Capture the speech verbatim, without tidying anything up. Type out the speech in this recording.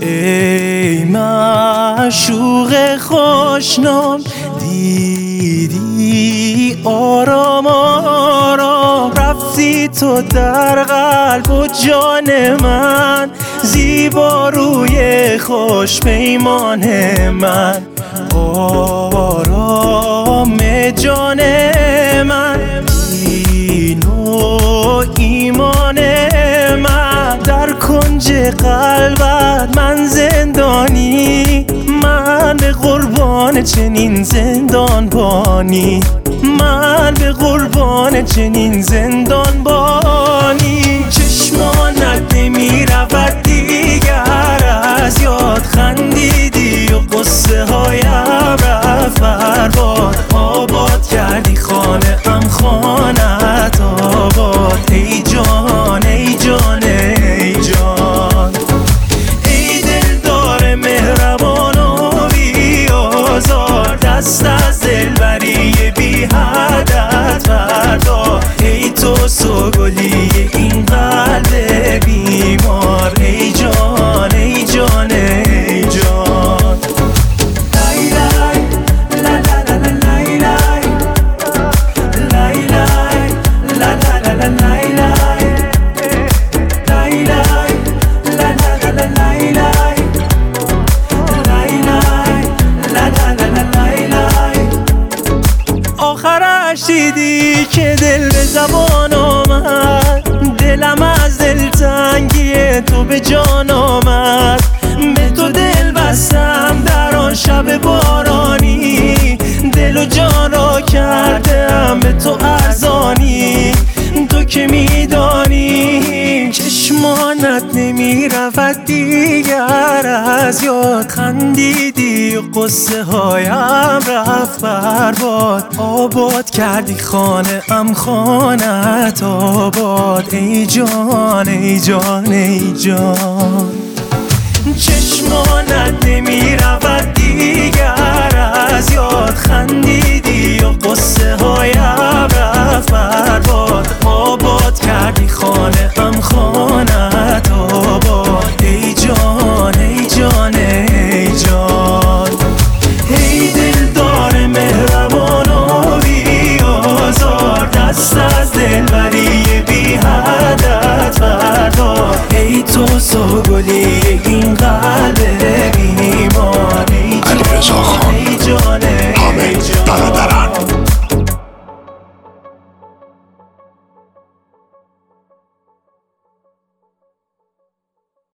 ای معشوق خوشنام، دیدی آرام آرام رفتی تو در قلب و جان من، زیبا روی خوش پیمان من، آرام جان من، دین و ایمان من، در کنج قلبت من زندانی، من به قربان چنین زندان بانی، من به قربان چنین زندان بانی. چشمانت نمی رود دیگر از یاد، خندیدی و قصه هایم رفت برباد، آباد کردی خانه ام خانت آباد، ای جان ای جان ای جان، ای دلدار مهربان و بی آزار، دست از دلبری بی حدت بردار، ای تو سوگلی این قلب بیمار، ای جان ای جان ای جان. لای لای لا لا لا لای لای، لای لای لا لا لا لای لای، لای لای لا لا لا لای لای، لای لای لا لا لا لای لای. آخرش دیدی که دل به زبان آمد، دلم از دلتنگی تو به جان آمد، به تو دل بستم در آن شب بارانی، دل و جان را کردم به تو ارزانی، تو که میدانی چشمانت نمی رود دیگر از یاد، خندیدی و قصه هایم رفت برباد، آباد کردی خانه ام خانت آباد، ای جان ای جان ای جان. چشمانت نمی رود دیگر از یاد، خندیدی و قصه هایم رفت برباد، آباد کردی خانه